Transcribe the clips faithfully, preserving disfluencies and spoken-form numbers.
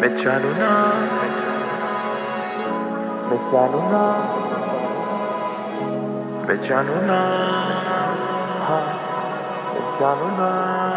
मैं जानू ना, मैं जानू ना, मैं जानू ना, हाँ, मैं जानू ना।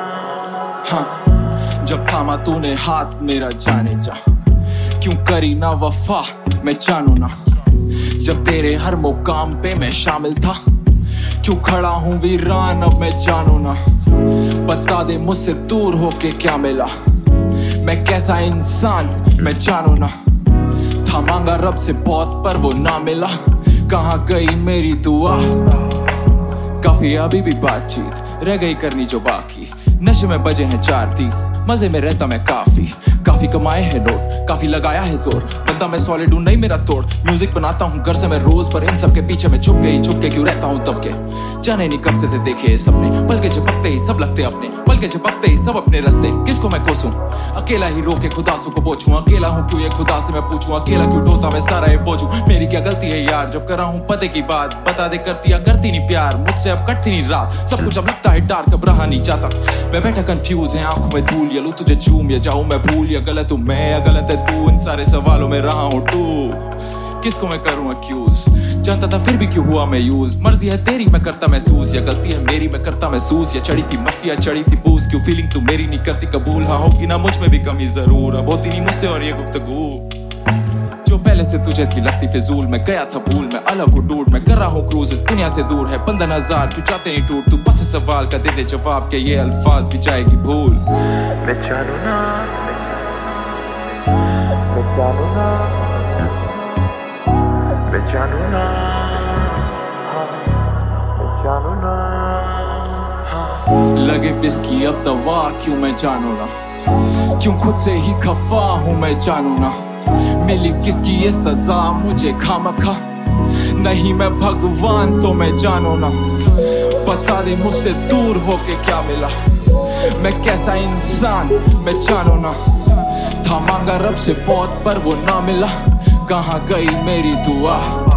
हाँ, जब थामा तूने हाथ मेरा जाने जा, क्यों करी ना वफा मैं जानू ना। जब तेरे हर मुकाम पे मैं शामिल था, क्यों खड़ा हूँ वीरान अब मैं जानू ना। बता दे मुझसे दूर होके क्या मिला, मैं कैसा इंसान मैं जानू ना। था मांगा रब से बहुत पर वो ना मिला, कहाँ गई मेरी दुआ। काफी अभी भी बातचीत रह गई करनी जो बाकी, नशे में बजे हैं चार तीस, मजे में रहता मैं काफी। काफी कमाए हैं नोट, काफी लगाया है जोर, बंदा मैं सॉलिड हूँ नहीं मेरा तोड़। म्यूजिक बनाता हूँ घर से मैं रोज, पर इन सब के पीछे मैं छुप गई, छुप के क्यों रहता हूँ तब के। जाने नहीं कब से थे देखे ये सपने, पल के झपकते ही सब लगते अपने, पल के झपकते ही सब अपने रास्ते। किसको मैं कोसूं, अकेला ही रोके खुदासू को पोछूं। अकेला हूँ क्यों ये खुदा से मैं पूछूं, अकेला क्यों ढोता मैं सारा ये बोझूं। मेरी क्या गलती है यार जब करा हूँ पते की बात, बता दे करती या करती नहीं प्यार, मुझसे अब कटती नहीं रात। सब कुछ अब लगता है डार्क, अब रहा नहीं जाता। मैं बैठा कंफ्यूज है आंखों में धूल, या लूं तुझे चूम या जाऊं मैं भूल, या गलत हूं मैं या गलत है तू। इन सारे सवालों में रहा हूं तू, किसको मैं करूं अक्यूज। जानता था फिर भी क्यों हुआ मैं यूज, मर्जी है तेरी मैं करता महसूस, या गलती है मेरी मैं करता महसूस। या चढ़ी थी मस्ती या चढ़ी थी बूझ, क्यों फीलिंग तू मेरी नहीं करती कबूल। हाँ होगी ना मुझ में भी कमी जरूर, अब होती नहीं मुझसे और ये गुफ्तगू जो पहले से तुझे थी लगती फिजूल। मैं गया था भूल, मैं अलग हूँ डूड, मैं कर रहा हूँ क्रूज इस दुनिया से दूर है पंद्रह हजार। तू चाहते नहीं टूट, तू बस सवाल का दे दे जवाब के ये अल्फाज भी जाएगी भूल। मैं जानू ना, मैं जानू ना, मैं जानू ना, हाँ, मैं जानू ना, हाँ। लगे विस्की अब दवा क्यों मैं जानू ना, क्यों खुद से ही खफा हूँ मैं जानू ना। मिली किसकी ये सजा मुझे खामखा, नहीं मैं भगवान तो मैं जानू ना। बता दे मुझसे दूर होके क्या मिला, मैं कैसा इंसान मैं जानू ना। था मांगा रब से बहुत पर वो ना मिला, कहाँ गई मेरी दुआ।